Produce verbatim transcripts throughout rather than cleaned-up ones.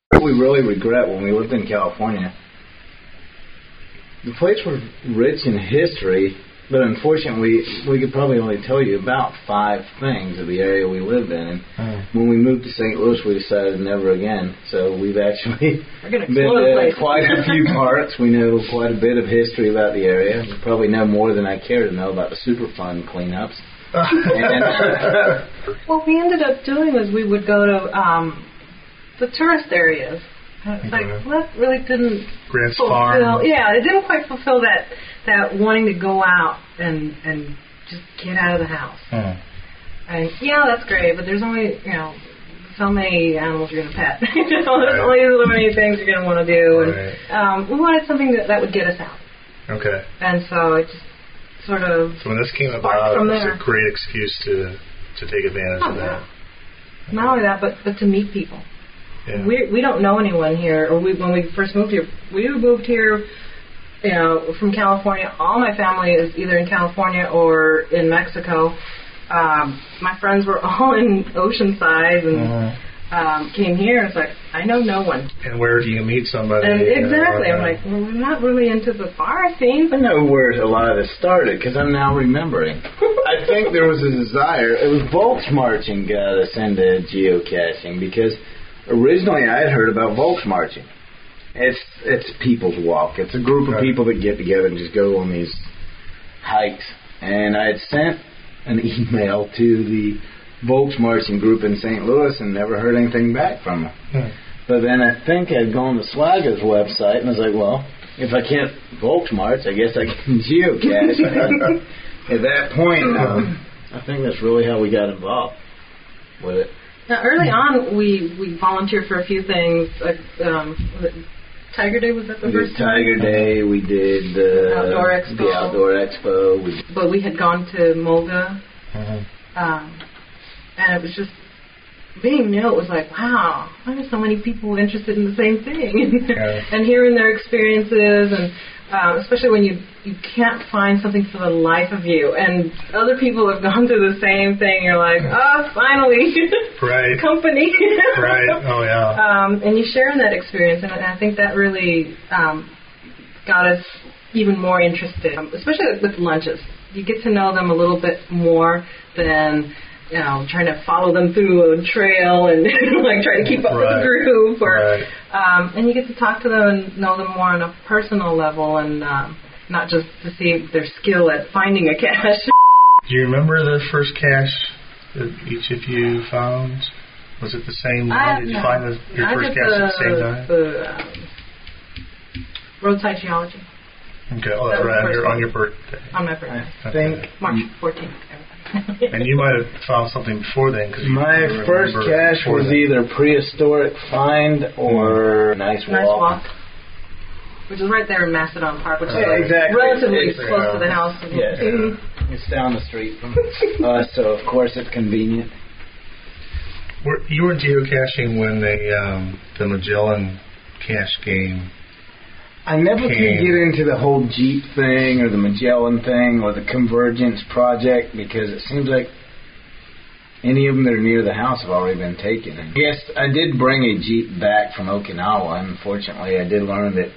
We really regret when we lived in California. The place was rich in history, but unfortunately, we could probably only tell you about five things of the area we lived in. And mm. when we moved to Saint Louis, we decided never again. So we've actually been to quite a few parts. We know quite a bit of history about the area. We probably know more than I care to know about the Superfund cleanups. and, what we ended up doing was we would go to um, the tourist areas. It's like, well, that really didn't Grant's fulfill. Farm. Yeah, it didn't quite fulfill that that wanting to go out and and just get out of the house. Hmm. And yeah, that's great, but there's only you know so many animals you're gonna pet. you know, there's right. only so many things you're gonna want to do, and right. um, we wanted something that, that would get us out. Okay. And so it just sort of. So when this came about, it was there. a great excuse to to take advantage oh, of that. Yeah. Not only that, but but to meet people. Yeah. We we don't know anyone here. Or we, when we first moved here, we moved here, you know, from California. All my family is either in California or in Mexico. Um, my friends were all in Oceanside and uh-huh. um, came here. It's like I know no one. And where do you meet somebody? And exactly. Uh, I'm like, well, we're not really into the bar scene. I know where a lot of this started because I'm now remembering. I think there was a desire. It was Volksmarching got us into geocaching because. Originally, I had heard about Volksmarching. It's it's people's walk. It's a group of right. people that get together and just go on these hikes. And I had sent an email to the Volksmarching group in Saint Louis and never heard anything back from them. Hmm. But then I think I'd gone to Swaga's website and I was like, well, if I can't Volksmarch, I guess I can geocache. At that point, um, I think that's really how we got involved with it. Now, early on, we, we volunteered for a few things. Like, um, was it Tiger Day, was that the we first did Tiger time? Day, we did the Outdoor Expo. The Outdoor Expo. We but we had gone to Mulga. Uh-huh. Um, and it was just, being new, it was like, wow, why are so many people interested in the same thing? Yeah. And hearing their experiences, and uh, especially when you, you can't find something for the life of you, and other people have gone through the same thing, you're like, oh, finally, right. company. Right, oh yeah. Um, and you share in that experience, and I think that really um, got us even more interested, um, especially with lunches. You get to know them a little bit more than... you know, trying to follow them through a trail and like trying to keep up right. with the group, or right. um, and you get to talk to them and know them more on a personal level, and um, not just to see their skill at finding a cache. Do you remember the first cache that each of you found? Was it the same I, one? Did you no. find the, your I first did cache the, at the same time? The um, roadside geology. Okay, oh, that right, on your, one. on your birthday. On my birthday. I think March fourteenth. And you might have found something before then. Cause you my first cache was then. either prehistoric find or mm. nice walk. Nice walk. Which is right there in Macedon Park, which uh, is like exactly. relatively it's, close uh, to the house. Yes, mm-hmm. It's down the street from us, so of course it's convenient. Were, you were geocaching when the um, the Magellan cache game. I never came. could get into the whole Jeep thing or the Magellan thing or the Convergence project because it seems like any of them that are near the house have already been taken. And yes, I did bring a Jeep back from Okinawa. Unfortunately, I did learn that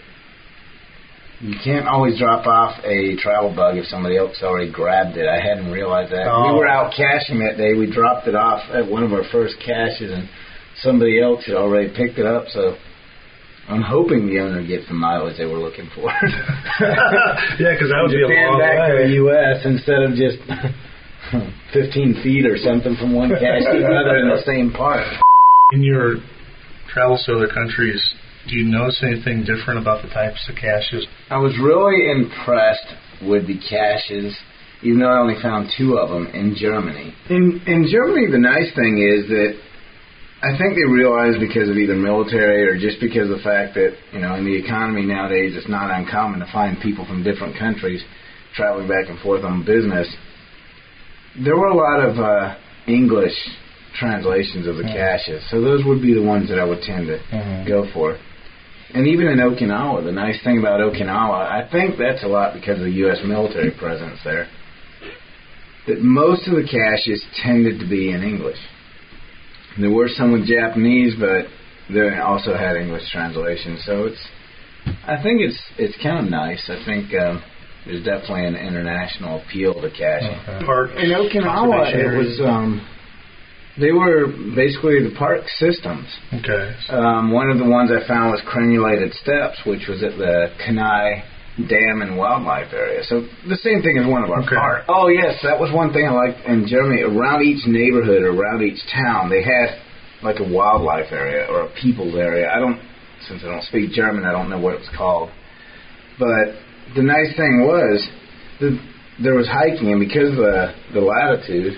you can't always drop off a travel bug if somebody else already grabbed it. I hadn't realized that. Oh. We were out caching that day. We dropped it off at one of our first caches, and somebody else had already picked it up, so... I'm hoping the owner gets the mileage they were looking for. Yeah, because that would be a long back way. to the U S instead of just fifteen feet or something from one cache to another in the same park. In your travels to other countries, do you notice anything different about the types of caches? I was really impressed with the caches, even though I only found two of them in Germany. In in Germany, the nice thing is that I think they realize because of either military or just because of the fact that, you know, in the economy nowadays it's not uncommon to find people from different countries traveling back and forth on business. There were a lot of uh, English translations of the mm-hmm. caches, so those would be the ones that I would tend to mm-hmm. go for. And even in Okinawa, the nice thing about Okinawa, I think that's a lot because of the U S military presence there, that most of the caches tended to be in English. There were some with Japanese, but they also had English translation. So it's, I think it's it's kind of nice. I think um, there's definitely an international appeal to caching. Okay. Park In Okinawa, it was um, they were basically the park systems. Okay. Um, one of the ones I found was Crenulated Steps, which was at the Kenai Dam and Wildlife Area. So the same thing as one of our Okay. parks. Oh yes, that was one thing I liked in Germany. Around each neighborhood, around each town, they had like a wildlife area or a people's area. I don't, since I don't speak German, I don't know what it was called. But the nice thing was that there was hiking, and because of the, the latitude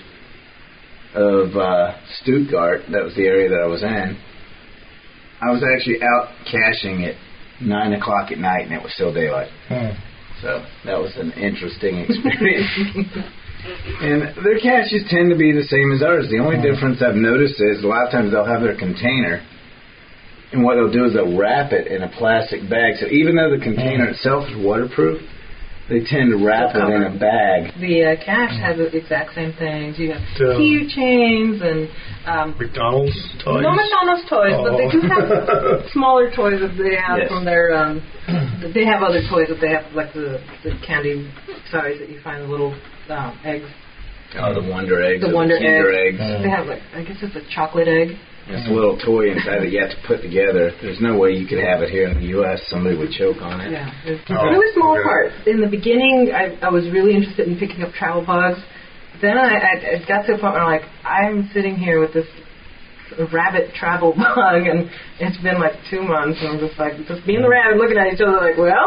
of uh, Stuttgart, that was the area that I was in, I was actually out caching at nine o'clock at night, and it was still daylight. Hmm. So that was an interesting experience. And their caches tend to be the same as ours. The only difference I've noticed is a lot of times they'll have their container, and what they'll do is they'll wrap it in a plastic bag. So even though the container itself is waterproof, they tend to wrap it in a bag. The uh, cache has the exact same things. You have So- keychains and um, McDonald's toys? no McDonald's toys, but they do have smaller toys that they have Yes. from their. Um, they have other toys that they have, like the, the candy size that you find the little um, eggs. Oh, the Wonder Eggs, The or Wonder Kinder Eggs. Eggs. They have like I guess it's a chocolate egg. It's a little toy inside that you have to put together. There's no way you could have it here in the U S Somebody would choke on it. Yeah, it's Oh, a really small okay. part. In the beginning, I, I was really interested in picking up travel bugs. Then I, I, I got to a point where I'm like, I'm sitting here with this rabbit travel bug, and it's been like two months, and I'm just like, just me and the rabbit looking at each other like, well,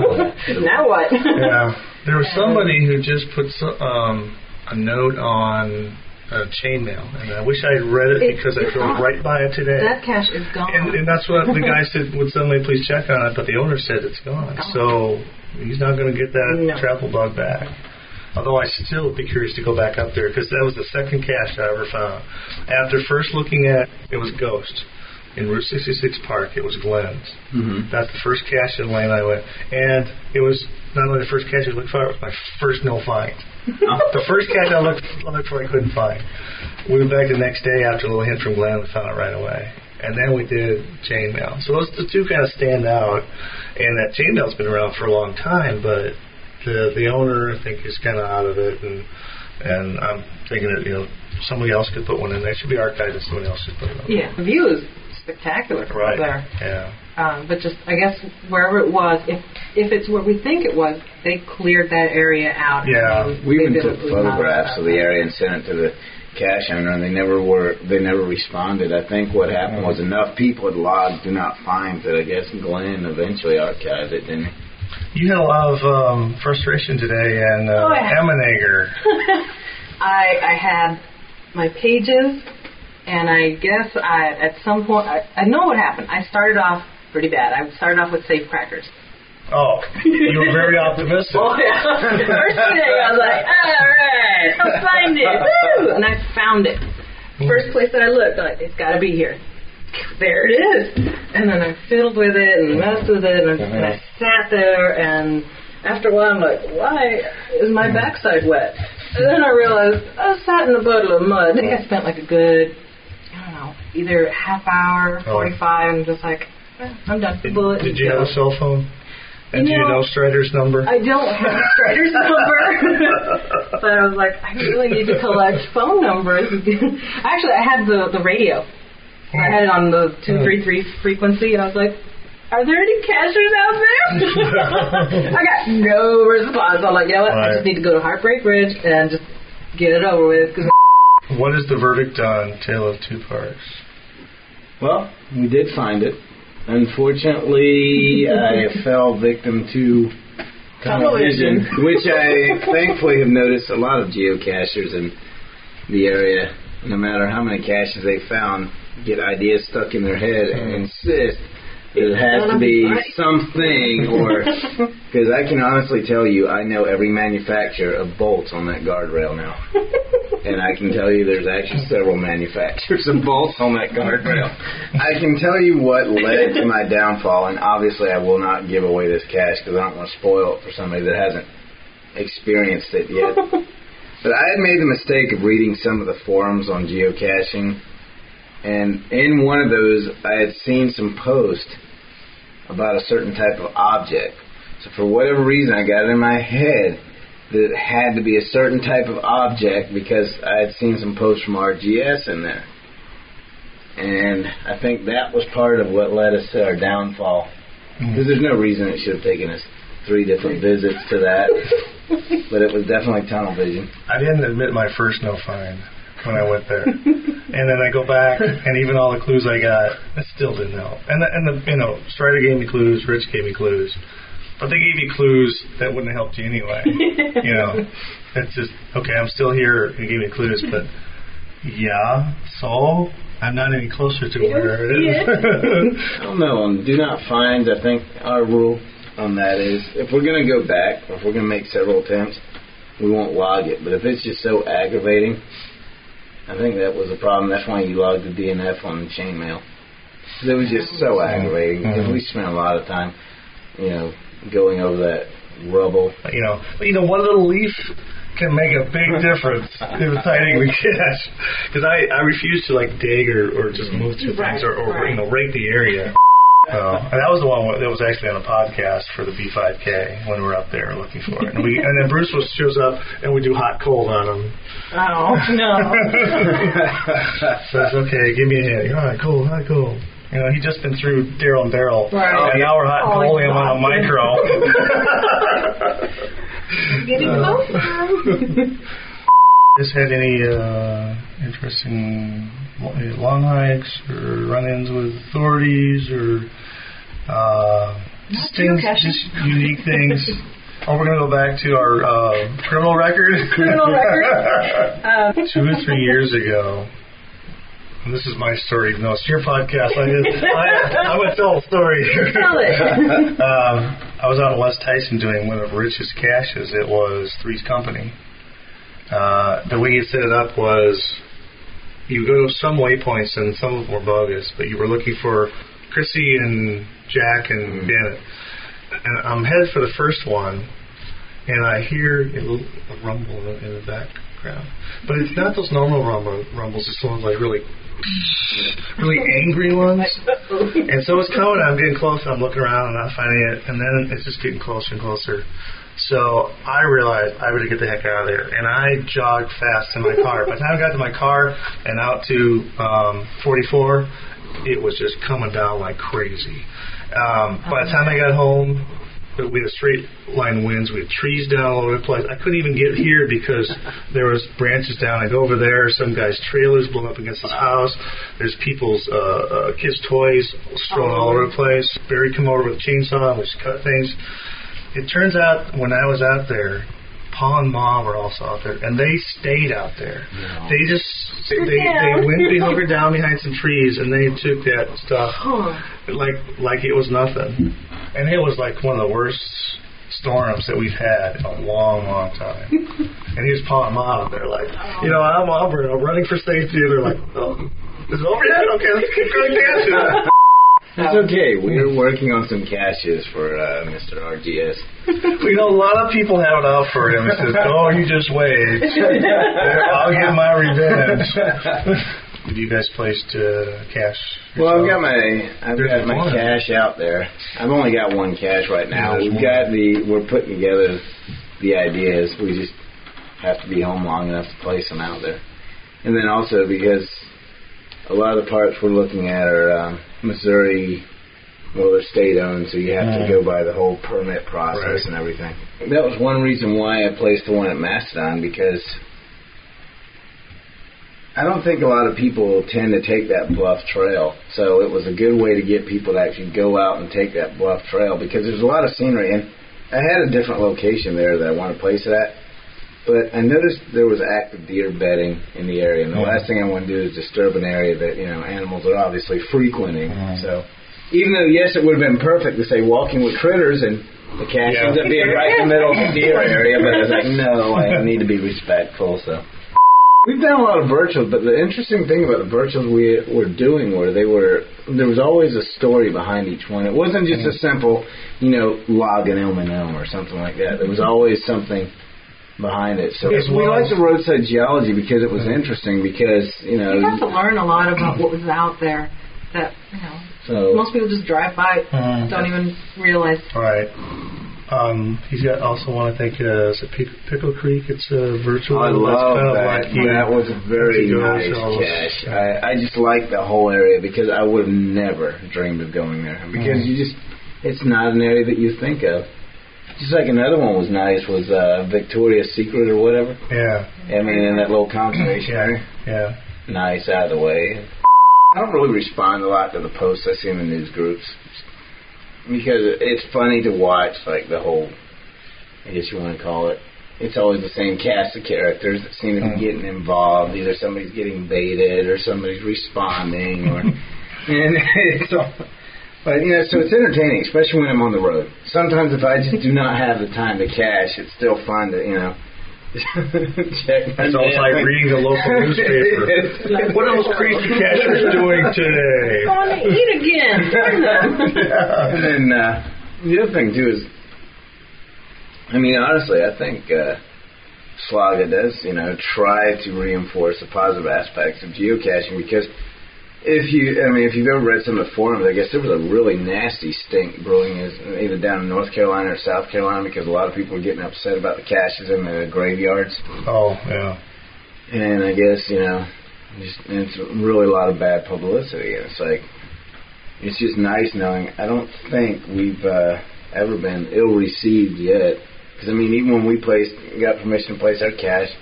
now what? Yeah. There was somebody who just put so- um, a note on uh, chainmail, and I wish I had read it It- because I it's drove gone. right by it today. That cache is gone. And, and that's what the guy said, would somebody please check on it, but the owner said it's gone. Gone. So he's not going to get that No. travel bug back. Although I still would be curious to go back up there because that was the second cache I ever found. After first looking at, it was Ghost. In Route sixty-six Park, it was Glenn's. Mm-hmm. That's the first cache in the lane I went. And it was not only the first cache I looked for, it was my first no find. The first cache I looked, I looked for, I couldn't find. We went back the next day after a little hint from Glenn, we found it right away. And then we did chainmail. So those the two kind of stand out. And that chainmail's been around for a long time, but the the owner, I think, is kind of out of it. And and I'm thinking that, you know, somebody else could put one in there. It should be archived and somebody else should put it up. Yeah, the view is spectacular from Right. up there. Yeah. Um, but just, I guess, wherever it was, if if it's where we think it was, they cleared that area out. Yeah. and We they even did took it with photographs of the area and sent it to the cache owner, and they never were. They never responded. I think what happened was enough people had logged "do not find" that I guess Glenn eventually archived it, didn't he? You had a lot of um, frustration today, and uh, Oh, yeah. Emmenager. I I had my pages, and I guess I at some point I, I know what happened. I started off pretty bad. I started off with safe crackers. Oh, you were very optimistic. Oh yeah. First day I was like, all right, I'll find it. Woo! And I found it. First place that I looked, I'm like, it's got to be here. There it is. And then I fiddled with it and messed with it, and, and I sat there, and after a while I'm like, why is my backside wet? And then I realized I sat in a puddle of mud. I think I spent like a good, I don't know, either half hour, forty-five, and just like, eh, I'm done. Did, Bullet. did you have a cell phone? And You do you know, know Strider's number? I don't have Strider's number, but I was like, I really need to collect phone numbers. Actually, I had the the radio. I had it on the two three three frequency, and I was like, are there any cashers out there? I got no response. I'm like, you know what? I just need to go to Heartbreak Ridge and just get it over with. Cause What is the verdict on Tale of Two Parks? Well, we did find it. Unfortunately, I fell victim to television, which I thankfully have noticed a lot of geocachers in the area, no matter how many caches they found, get ideas stuck in their head and insist that it has to be something, or because I can honestly tell you, I know every manufacturer of bolts on that guardrail now. And I can tell you there's actually several manufacturers of bolts on that guardrail. I can tell you what led to my downfall, and obviously I will not give away this cache because I don't want to spoil it for somebody that hasn't experienced it yet. But I had made the mistake of reading some of the forums on geocaching, And in one of those, I had seen some post about a certain type of object. So for whatever reason, I got it in my head that it had to be a certain type of object because I had seen some posts from R G S in there. And I think that was part of what led us to our downfall. Because there's no reason it should have taken us three different visits to that. But it was definitely tunnel vision. I didn't admit my first no find when I went there. And then I go back, and even all the clues I got, it still didn't help. And, the, and the, you know, Strider gave me clues, Rich gave me clues. But they gave me clues that wouldn't have helped you anyway. You know, it's just, okay, I'm still here, and you gave me clues, but yeah, so I'm not any closer to where it is. I don't know. On Do Not Finds, I think our rule on that is if we're going to go back, or if we're going to make several attempts, we won't log it. But if it's just so aggravating, I think that was the problem. That's why you logged the D N F on the chainmail. Because it was just so aggravating. Because mm-hmm. we spent a lot of time, you know, going over that rubble. You know, you know, one little leaf can make a big difference in the sighting we catch. Because I, I refuse to, like, dig or, or just move through right, things or, or right. you know, rake the area. Uh, and that was the one that was actually on a podcast for the B five K when we were up there looking for it. And, we, and then Bruce was, shows up, and we do hot cold on him. Oh, no. So it's okay, give me a hint. You're all right, cool, hot cold. You know, he'd just been through Daryl and Barrel, right. and now we're hot and oh, cold him on a micro. Getting closer. Just had any uh, interesting long hikes or run-ins with authorities or uh, just things, just unique things? Oh, we're going to go back to our uh, criminal record. Criminal record. Um. Two or three years ago. And this is my story. No, it's your podcast. I did, I, I'm going to tell a story. Tell it. um, I was out in West Tyson doing one of Rich's caches. It was Three's Company. Uh, the way you set it up was you go to some waypoints, and some of them were bogus, but you were looking for Chrissy and Jack and mm-hmm. Bennett. And I'm headed for the first one, and I hear a little a rumble in the, in the background. But it's not those normal rumble, rumbles. It's ones like really, really angry ones. And so it's coming. I'm getting close. I'm looking around and not finding it. And then it's just getting closer and closer. So I realized I better get the heck out of there. And I jogged fast in my car. By the time I got to my car and out to um, forty-four, it was just coming down like crazy. Um, by the time I got home, we had straight line winds. We had trees down all over the place. I couldn't even get here because there was branches down. I go over there. Some guy's trailer's blown up against his house. There's people's uh, uh, kids' toys strewn all over the place. Barry come over with a chainsaw and we just cut things. It turns out when I was out there, Pa and Ma were also out there, and they stayed out there. No. They just they they, they went hunkered down behind some trees, and they took that stuff like like it was nothing. And it was like one of the worst storms that we've had in a long, long time. And here's Pa and Ma out there, like, you know, I'm, I'm running for safety. And they're like, oh, is it over yet? Okay, let's keep going dancing. That's okay. We're working on some caches for uh, Mister R G S. We know a lot of people have it out for him. He says, oh, you just wait. I'll get my revenge. Did you guys place to cache? Well, I've got my I've There's got my cache out there. I've only got one cache right now. Yeah, We've one. got the we're putting together the ideas. We just have to be home long enough to place them out there. And then also because a lot of the parts we're looking at are um, Missouri, well, they're state-owned, so you have mm. to go by the whole permit process right. and everything. That was one reason why I placed the one at Mastodon, because I don't think a lot of people tend to take that bluff trail. So it was a good way to get people to actually go out and take that bluff trail, because there's a lot of scenery. And I had a different location there that I want to place it at. But I noticed there was active deer bedding in the area, and the yeah. last thing I want to do is disturb an area that, you know, animals are obviously frequenting. Mm. So even though, yes, it would have been perfect to say walking with critters, and the cache yeah. ends up being right in the middle of the deer area, but I was like, no, I need to be respectful. So we've done a lot of virtuals, but the interesting thing about the virtuals we were doing were they were there was always a story behind each one. It wasn't just a simple, you know, log an elm and elm or something like that. There was always something behind it. So It we was. like the roadside geology because it was interesting because, you know... You have to learn a lot about what was out there that, you know, So, most people just drive by, Mm. don't even realize. Right. Um, he's got also want to thank uh, is it Pick- Pickle Creek. It's a virtual. I it's love kind of that. like you- That was a very you go nice yourselves. cache. I, I just like the whole area because I would have never dreamed of going there because Mm. you just it's not an area that you think of. Just like another one was nice was uh, Victoria's Secret or whatever. Yeah. I mean, in that little conservation Yeah. area. Yeah. Nice out of the way. I don't really respond a lot to the posts I see in the news groups because it's funny to watch, like the whole, I guess you want to call it, it's always the same cast of characters that seem to be Mm. getting involved. Either somebody's getting baited or somebody's responding, or and it's all, but you know, so it's entertaining, especially when I'm on the road. Sometimes if I just do not have the time to cache, it's still fun to you know. check my It's almost mail. like reading the local newspaper. What are those crazy cashers doing today? Going to eat again. Darn them. And then uh, the other thing too is, I mean, honestly, I think uh, Slaga does, you know, try to reinforce the positive aspects of geocaching because if you, I mean, if you've ever read some of the forums, I guess there was a really nasty stink brewing is either down in North Carolina or South Carolina because a lot of people were getting upset about the caches in the graveyards. Oh, yeah. And I guess, you know, just, it's really a lot of bad publicity. And it's like, it's just nice knowing, I don't think we've uh, ever been ill-received yet. Because, I mean, even when we placed, got permission to place our cache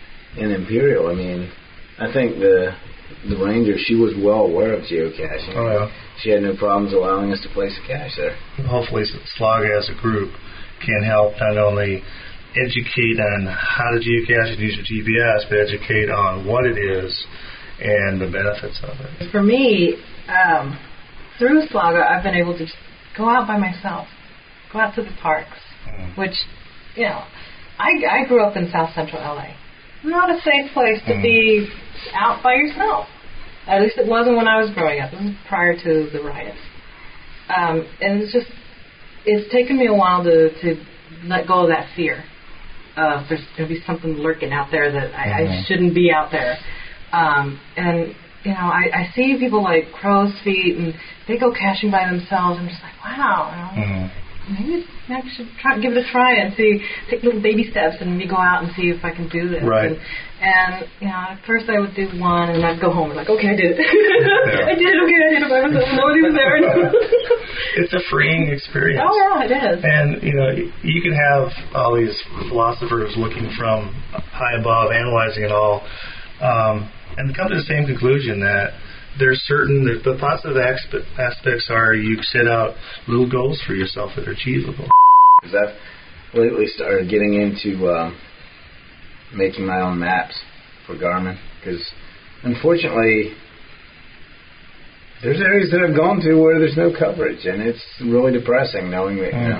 in Imperial, I mean, I think the the ranger, she was well aware of geocaching. Oh, yeah. She had no problems allowing us to place a cache there. Hopefully Slaga as a group can help not only educate on how to geocache and use your G P S, but educate on what it is and the benefits of it. For me, um, through Slaga, I've been able to just go out by myself, go out to the parks, Mm. which, you know, I, I grew up in South Central L A. Not a safe place to Mm. be out by yourself. At least it wasn't when I was growing up. This was prior to the riots. Um, and it's just, it's taken me a while to, to let go of that fear. Uh, there's going to be something lurking out there that I, I Mhm. shouldn't be out there. Um, and, you know, I, I see people like Crow's Feet, and they go caching by themselves. I'm just like, wow, you know, Mm. maybe I should try, give it a try and see, take little baby steps and maybe go out and see if I can do this. Right. And, and you know, at first I would do one and I'd go home and like, okay, I did it. I did it, okay, I did it by myself. Nobody was there. It's a freeing experience. Oh, yeah, it is. And, you know, y- you can have all these philosophers looking from high above, analyzing it all, um, and come to the same conclusion that there's certain, the, the positive aspe- aspects are you set out little goals for yourself that are achievable. Because I've lately started getting into um, making my own maps for Garmin. Because unfortunately, there's areas that I've gone to where there's no coverage, and it's really depressing knowing that, you Mm. know.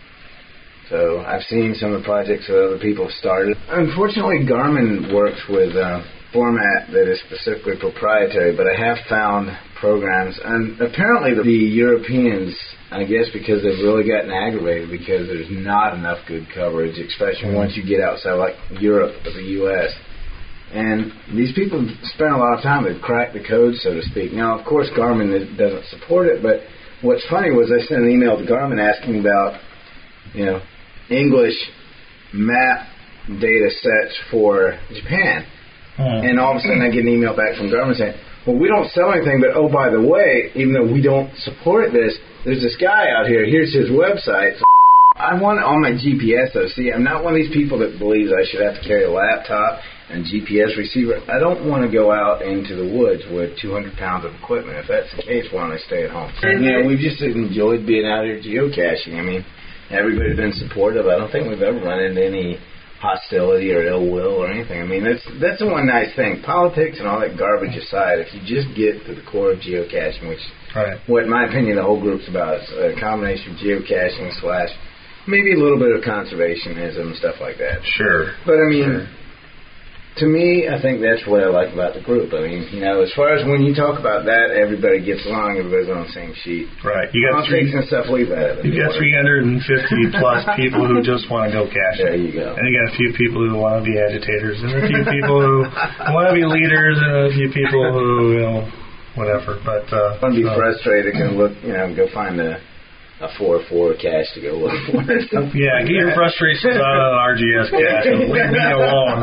So I've seen some of the projects that other people have started. Unfortunately, Garmin works with a format that is specifically proprietary, but I have found programs, and apparently the, the Europeans, I guess because they've really gotten aggravated because there's not enough good coverage, especially Mm. once you get outside like Europe or the U S And these people spend a lot of time to crack the code, so to speak. Now, of course, Garmin is- doesn't support it, but what's funny was I sent an email to Garmin asking about, you know, English map data sets for Japan. Mm. And all of a sudden I get an email back from Garmin saying, well, we don't sell anything, but oh, by the way, even though we don't support this, there's this guy out here, here's his website. So I want it on my G P S, though. See, I'm not one of these people that believes I should have to carry a laptop and G P S receiver. I don't want to go out into the woods with two hundred pounds of equipment. If that's the case, why don't I stay at home? And, you know, we've just enjoyed being out here geocaching. I mean, everybody's been supportive. I don't think we've ever run into any hostility or ill will or anything. I mean, that's that's the one nice thing. Politics and all that garbage aside, if you just get to the core of geocaching, which, Right. what in my opinion, the whole group's about, is a combination of geocaching slash maybe a little bit of conservationism and stuff like that. Sure. But I mean, Sure. to me, I think that's what I like about the group. I mean, you know, as far as when you talk about that, everybody gets along, everybody's on the same sheet. Right. You got three and stuff. Leave that. You got three hundred fifty plus people who just want to go cash. There you go. And you got a few people who want to be agitators, and a few people who want to be leaders, and a few people who, you know, whatever. But uh, want to be so. frustrated and look, you know, go find a. A four four cash to go look for. Yeah, get your frustrations out on R G S cash and leave me alone.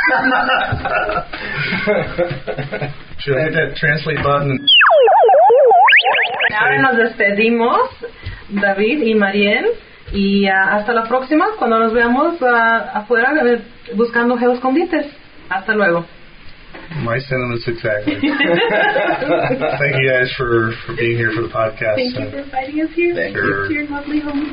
Should I hit that translate button? Ahora nos despedimos, David y Mariel, y uh, hasta la próxima cuando nos veamos uh, afuera uh, buscando geoescondites. Hasta luego. My sentiments exactly. Thank you guys for, for being here for the podcast. Thank you for inviting us here. Thank you. To your lovely home.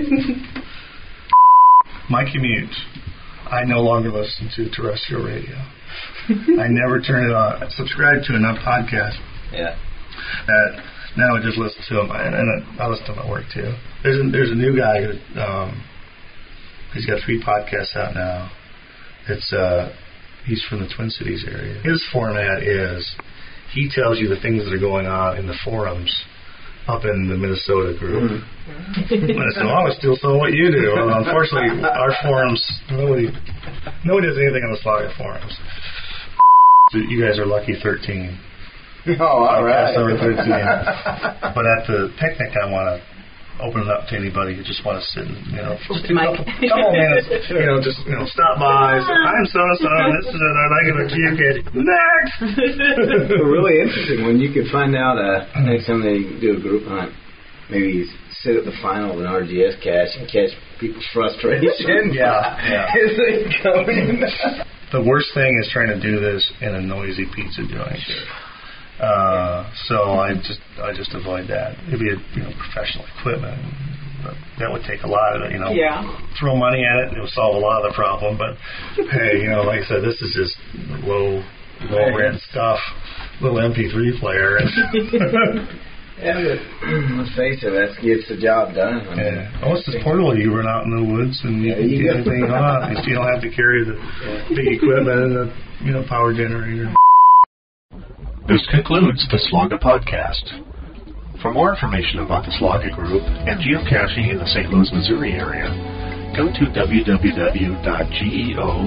My commute. I no longer listen to terrestrial radio. I never turn it on. I subscribe to enough podcasts. Yeah. That now I just listen to them, and, and I listen to them at work too. There's a, there's a new guy who um, he's got three podcasts out now. It's uh. He's from the Twin Cities area. His format is he tells you the things that are going on in the forums up in the Minnesota group. Mm-hmm. And I said, well, I was still saying what you do. Well, unfortunately, our forums, nobody nobody does anything on the Slaga forums. So you guys are lucky thirteen. Oh, all right. Number thirteen. But at the picnic, I want to open it up to anybody who just want to sit and, you know, just a couple, couple minutes, you know, just, you know, stop by. Say, I'm so-and-so, and this is it, I give a geocaching. Next! Really interesting when you could find out uh, next time they do a group hunt, maybe sit at the final of an R G S cache and catch people's frustration. Yeah, yeah. As they come in. The worst thing is trying to do this in a noisy pizza joint. Uh, so I just I just avoid that. It'd be a, you know, professional equipment, but that would take a lot of it. You know, yeah. Throw money at it, it would solve a lot of the problem. But hey, you know, like I said, this is just low low rent stuff, little M P three player. Yeah, but let's face it, that gets the job done. I mean, yeah. Oh, it's just portable. You run out in the woods and you yeah, can you get anything on. You don't have to carry the yeah. big equipment and the, you know, power generator. This concludes the Slaga podcast. For more information about the Slaga group and geocaching in the Saint Louis, Missouri area, go to w w w dot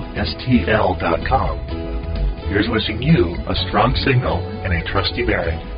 geostl dot com. Here's wishing you a strong signal and a trusty bearing.